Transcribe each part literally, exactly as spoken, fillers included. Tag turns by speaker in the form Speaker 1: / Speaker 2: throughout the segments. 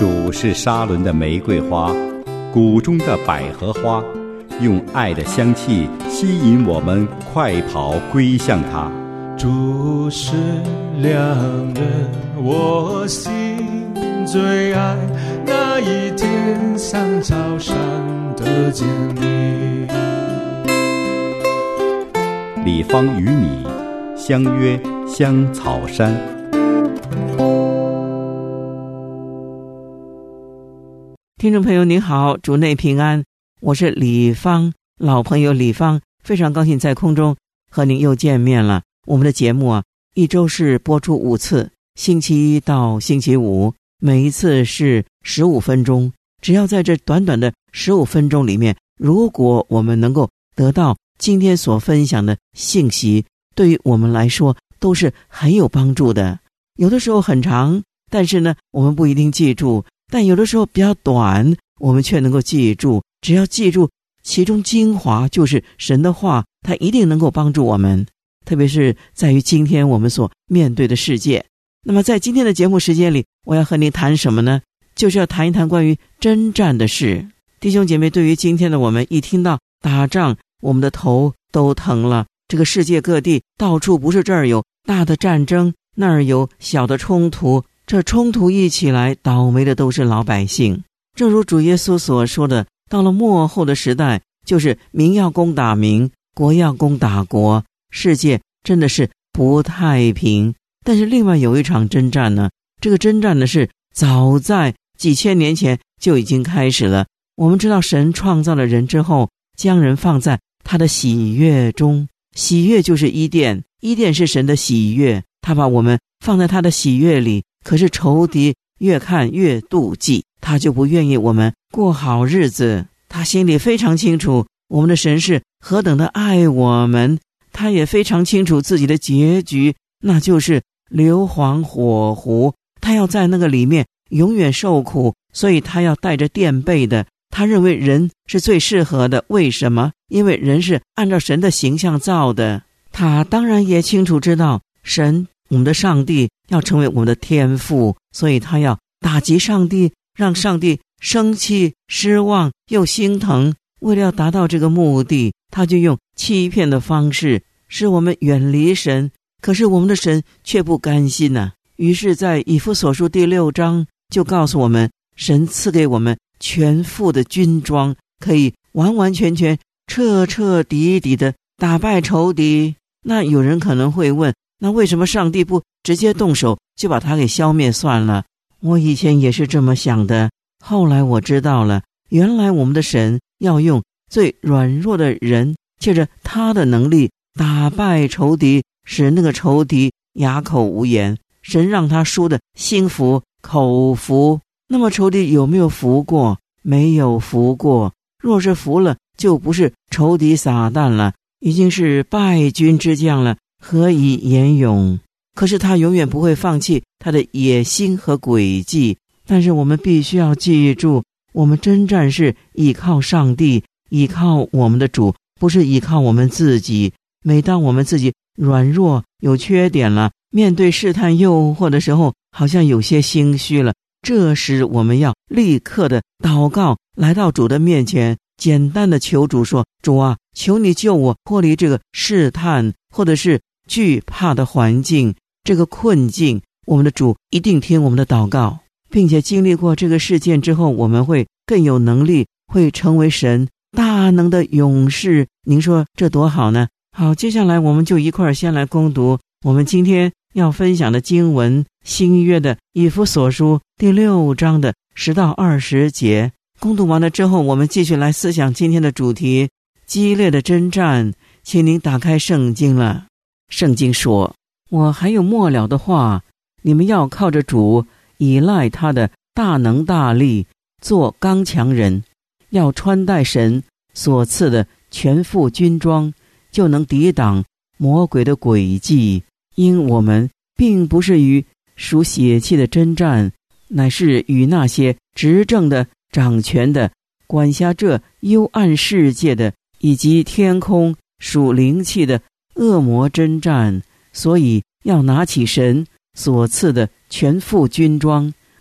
Speaker 1: 主是沙伦的玫瑰花，谷中的百合花，用爱的香气吸引我们快跑归向他。
Speaker 2: 主是良人，我心最爱，那一天像草上的坚立。
Speaker 1: 李芳与你相约香草山。
Speaker 3: 听众朋友您好，主内平安，我是李芳，老朋友李芳，非常高兴在空中和您又见面了。我们的节目啊，一周是播出五次，星期一到星期五，每一次是十五分钟。只要在这短短的十五分钟里面，如果我们能够得到今天所分享的信息，对于我们来说都是很有帮助的。有的时候很长，但是呢，我们不一定记住；但有的时候比较短，我们却能够记住。只要记住其中精华，就是神的话，它一定能够帮助我们。特别是在于今天我们所面对的世界。那么在今天的节目时间里，我要和你谈什么呢？就是要谈一谈关于征战的事。弟兄姐妹，对于今天的我们，一听到打仗，我们的头都疼了。这个世界各地到处不是这儿有大的战争，那儿有小的冲突，这冲突一起来，倒霉的都是老百姓。正如主耶稣所说的，到了末后的时代，就是民要攻打民，国要攻打国，世界真的是不太平。但是另外有一场征战呢，这个征战呢是早在几千年前就已经开始了。我们知道神创造了人之后，将人放在他的喜悦中，喜悦就是伊甸，伊甸是神的喜悦，他把我们放在他的喜悦里。可是仇敌越看越妒忌，他就不愿意我们过好日子。他心里非常清楚我们的神是何等的爱我们，他也非常清楚自己的结局，那就是硫磺火湖，他要在那个里面永远受苦，所以他要带着垫背的。他认为人是最适合的，为什么？因为人是按照神的形象造的。他当然也清楚知道神，我们的上帝要成为我们的天父，所以他要打击上帝，让上帝生气、失望又心疼。为了要达到这个目的，他就用欺骗的方式使我们远离神。可是我们的神却不甘心啊，于是在以弗所书第六章就告诉我们，神赐给我们全副的军装，可以完完全全彻彻底底的打败仇敌。那有人可能会问，那为什么上帝不直接动手就把他给消灭算了？我以前也是这么想的，后来我知道了，原来我们的神要用最软弱的人，借着他的能力打败仇敌，使那个仇敌哑口无言。神让他输的心服口服。那么仇敌有没有服过？没有服过。若是服了，就不是仇敌撒旦了，已经是败军之将了，何以言勇？可是他永远不会放弃他的野心和诡计。但是我们必须要记住，我们征战是依靠上帝，依靠我们的主，不是依靠我们自己。每当我们自己软弱有缺点了，面对试探诱惑的时候，好像有些心虚了，这时我们要立刻的祷告，来到主的面前，简单的求主说，主啊，求你救我脱离这个试探或者是惧怕的环境，这个困境。我们的主一定听我们的祷告，并且经历过这个事件之后，我们会更有能力，会成为神大能的勇士。您说这多好呢？好，接下来我们就一块儿先来攻读我们今天要分享的经文，新约的以弗所书第六章的十到二十节。攻读完了之后，我们继续来思想今天的主题，激烈的征战。请您打开圣经了。圣经说，我还有末了的话，你们要靠着主，依赖他的大能大力，做刚强人，要穿戴神所赐的全副军装，就能抵挡魔鬼的诡计。因我们并不是与属血气的征战，乃是与那些执政的、掌权的、管辖这幽暗世界的，以及天空属灵气的恶魔征战。所以要拿起神所赐的全副军装，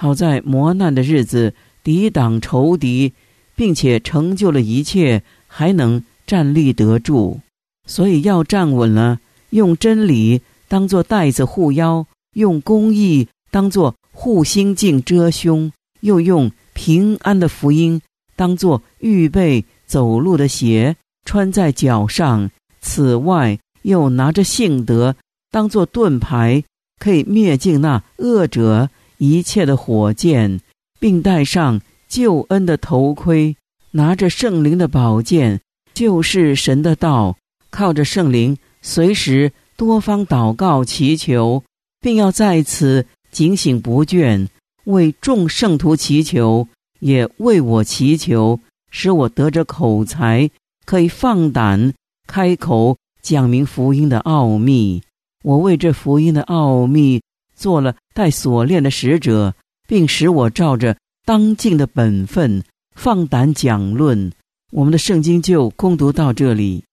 Speaker 3: 好在磨难的日子抵挡仇敌，并且成就了一切，还能站立得住。所以要站稳了，用真理当作带子护腰，用公义当作护心镜遮胸，又用平安的福音当作预备走路的鞋穿在脚上。此外又拿着信德当作盾牌，可以灭尽那恶者一切的火箭，并戴上救恩的头盔，拿着圣灵的宝剑，就是神的道，靠着圣灵随时多方祷告祈求，并要在此警醒不倦，为众圣徒祈求，也为我祈求，使我得着口才，可以放胆开口讲明福音的奥秘。我为这福音的奥秘做了带锁链的使者，并使我照着当尽的本分放胆讲论。我们的圣经就攻读到这里。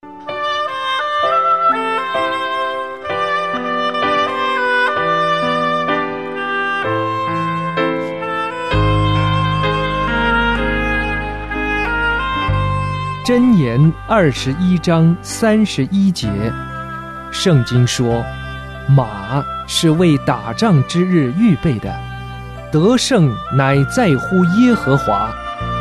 Speaker 4: 箴言二十一章三十一节，圣经说，马是为打仗之日预备的，得胜乃在乎耶和华。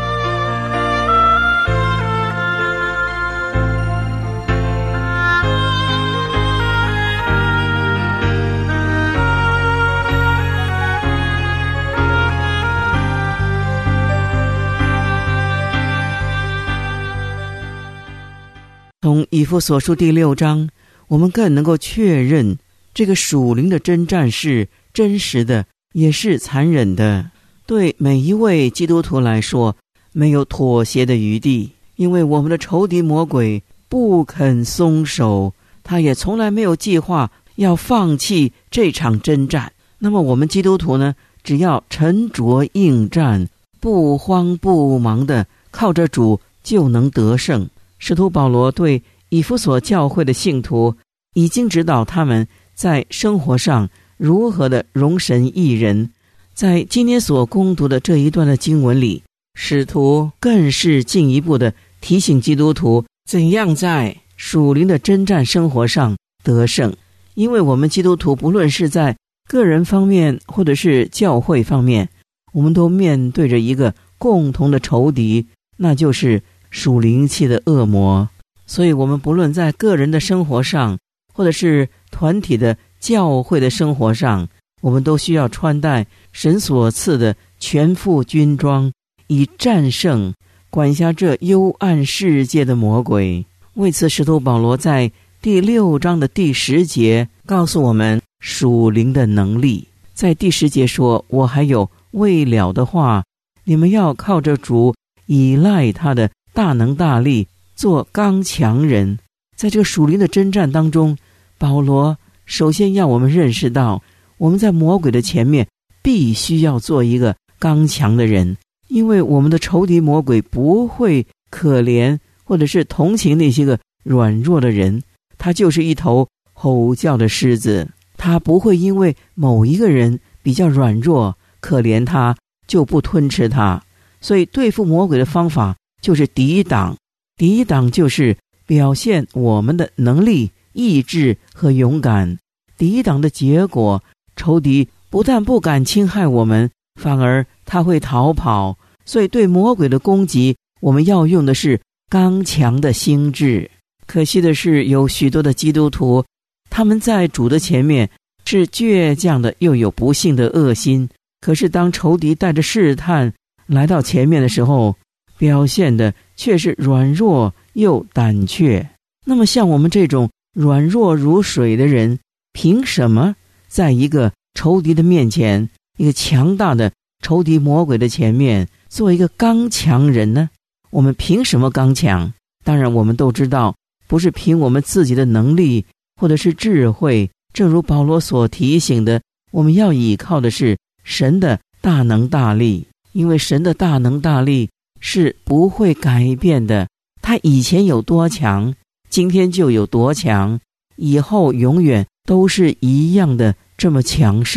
Speaker 3: 从以弗所书第六章，我们更能够确认这个属灵的征战是真实的，也是残忍的。对每一位基督徒来说，没有妥协的余地，因为我们的仇敌魔鬼不肯松手，他也从来没有计划要放弃这场征战。那么我们基督徒呢，只要沉着应战，不慌不忙的靠着主，就能得胜。使徒保罗对以弗所教会的信徒已经指导他们在生活上如何的容神益人。在今天所攻读的这一段的经文里，使徒更是进一步的提醒基督徒怎样在属灵的征战生活上得胜。因为我们基督徒不论是在个人方面或者是教会方面，我们都面对着一个共同的仇敌，那就是属灵气的恶魔。所以我们不论在个人的生活上，或者是团体的教会的生活上，我们都需要穿戴神所赐的全副军装，以战胜管辖这幽暗世界的魔鬼。为此，使徒保罗在第六章的第十节告诉我们属灵的能力。在第十节说，我还有未了的话，你们要靠着主，依赖他的大能大力，做刚强人。在这个属灵的征战当中，保罗首先要我们认识到，我们在魔鬼的前面必须要做一个刚强的人。因为我们的仇敌魔鬼不会可怜或者是同情那些个软弱的人，他就是一头吼叫的狮子，他不会因为某一个人比较软弱可怜他就不吞吃他。所以对付魔鬼的方法就是抵挡，抵挡就是表现我们的能力、意志和勇敢。抵挡的结果，仇敌不但不敢侵害我们，反而他会逃跑。所以对魔鬼的攻击，我们要用的是刚强的心智。可惜的是，有许多的基督徒，他们在主的前面是倔强的，又有不幸的恶心。可是当仇敌带着试探来到前面的时候，表现的却是软弱又胆怯。那么像我们这种软弱如水的人，凭什么在一个仇敌的面前，一个强大的仇敌魔鬼的前面做一个刚强人呢？我们凭什么刚强？当然我们都知道，不是凭我们自己的能力或者是智慧，正如保罗所提醒的，我们要依靠的是神的大能大力。因为神的大能大力是不会改变的，他以前有多强，今天就有多强，以后永远都是一样的这么强盛。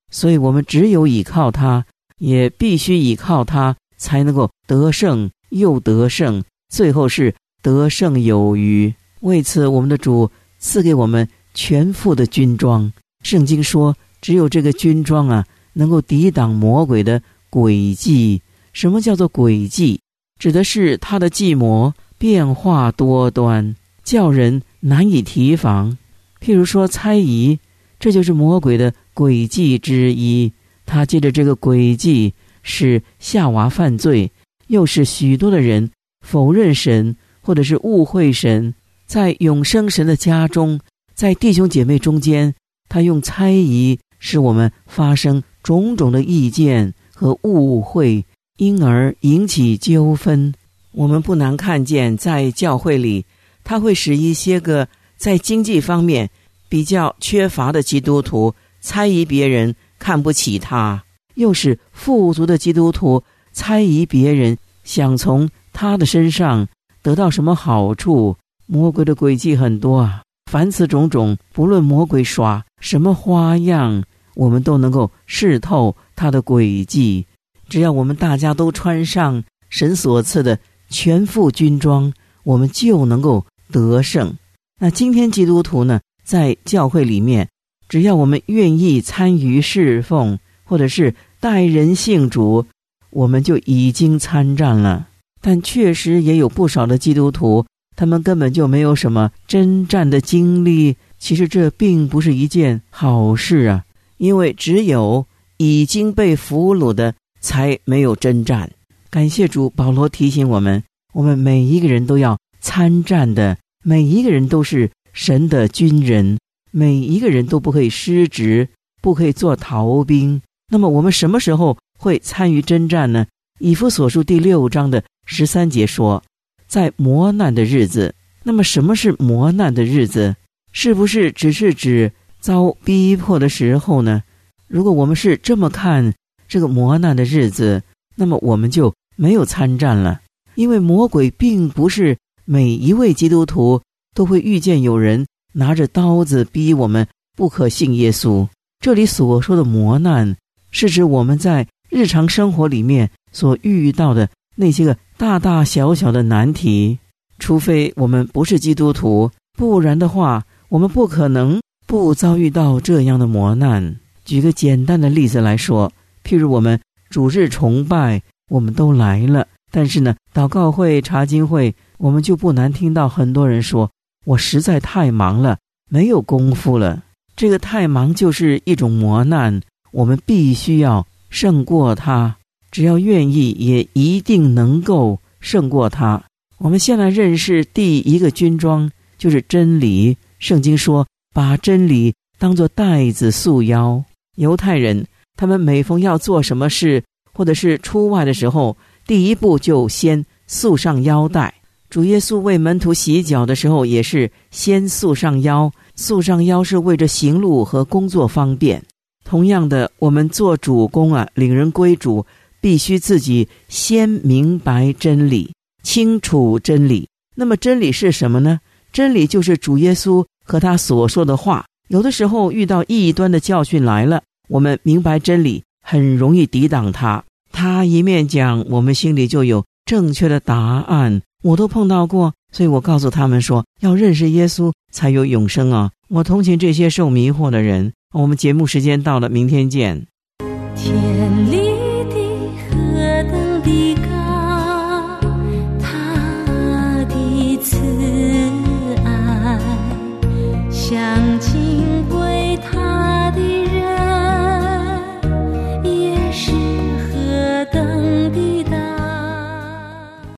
Speaker 3: 所以我们只有倚靠他，也必须倚靠他，才能够得胜又得胜，最后是得胜有余。为此，我们的主赐给我们全副的军装。圣经说，只有这个军装啊，能够抵挡魔鬼的诡计。什么叫做诡计？指的是他的计谋变化多端，叫人难以提防。譬如说猜疑，这就是魔鬼的诡计之一。他借着这个诡计，使夏娃犯罪，又使许多的人否认神，或者是误会神。在永生神的家中，在弟兄姐妹中间，他用猜疑使我们发生种种的意见和误会，因而引起纠纷。我们不难看见，在教会里，他会使一些个在经济方面比较缺乏的基督徒猜疑别人看不起他，又使富足的基督徒猜疑别人想从他的身上得到什么好处。魔鬼的诡计很多啊，凡此种种，不论魔鬼耍什么花样，我们都能够视透他的诡计。只要我们大家都穿上神所赐的全副军装，我们就能够得胜。那今天基督徒呢，在教会里面，只要我们愿意参与侍奉，或者是带人信主，我们就已经参战了。但确实也有不少的基督徒，他们根本就没有什么征战的经历。其实这并不是一件好事啊，因为只有已经被俘虏的才没有征战。感谢主，保罗提醒我们，我们每一个人都要参战的，每一个人都是神的军人，每一个人都不可以失职，不可以做逃兵。那么我们什么时候会参与征战呢？以弗所书第六章的十三节说，在磨难的日子。那么什么是磨难的日子？是不是只是指遭逼迫的时候呢？如果我们是这么看这个磨难的日子，那么我们就没有参战了。因为魔鬼并不是每一位基督徒都会遇见有人拿着刀子逼我们不可信耶稣。这里所说的磨难，是指我们在日常生活里面所遇到的那些个大大小小的难题。除非我们不是基督徒，不然的话，我们不可能不遭遇到这样的磨难。举个简单的例子来说，譬如我们主日崇拜，我们都来了，但是呢，祷告会、查经会，我们就不难听到很多人说，我实在太忙了，没有功夫了。这个太忙就是一种磨难，我们必须要胜过它，只要愿意，也一定能够胜过它。我们先来认识第一个军装，就是真理。圣经说，把真理当作带子束腰。犹太人他们每逢要做什么事，或者是出外的时候，第一步就先束上腰带。主耶稣为门徒洗脚的时候，也是先束上腰。束上腰是为着行路和工作方便。同样的，我们做主公啊，领人归主，必须自己先明白真理，清楚真理。那么真理是什么呢？真理就是主耶稣和他所说的话。有的时候遇到异端的教训来了，我们明白真理，很容易抵挡他。他一面讲，我们心里就有正确的答案。我都碰到过，所以我告诉他们说，要认识耶稣才有永生啊！我同情这些受迷惑的人。我们节目时间到了，明天见。
Speaker 5: 天里的何等的